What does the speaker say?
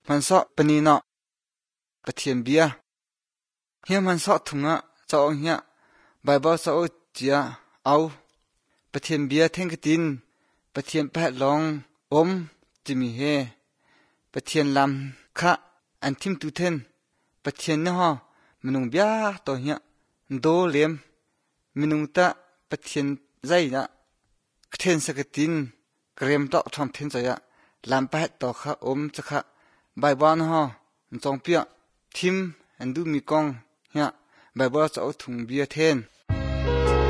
มันซอปนีเนาะปะเทียนเบียเฮียมันซอถุงะเจ้าเฮียไบเบิลซอเจียเอาปะเทียนเบียเทงกตินปะเทียนแปะลองจิมีเฮปะเทียนลำคะอันทิมตุเทนปะเทียนเนาะมนุงเบียต่อเฮียโดเลมมนุงตะปะเทียนใจนะเทนสกตินเกรมต่อทอมเทนใจอะลำแปะต่อคะจะคะใบบานฮะจงเปียทิมอันดูมีกองเฮียใบบอจะเอาถุงเบียเทน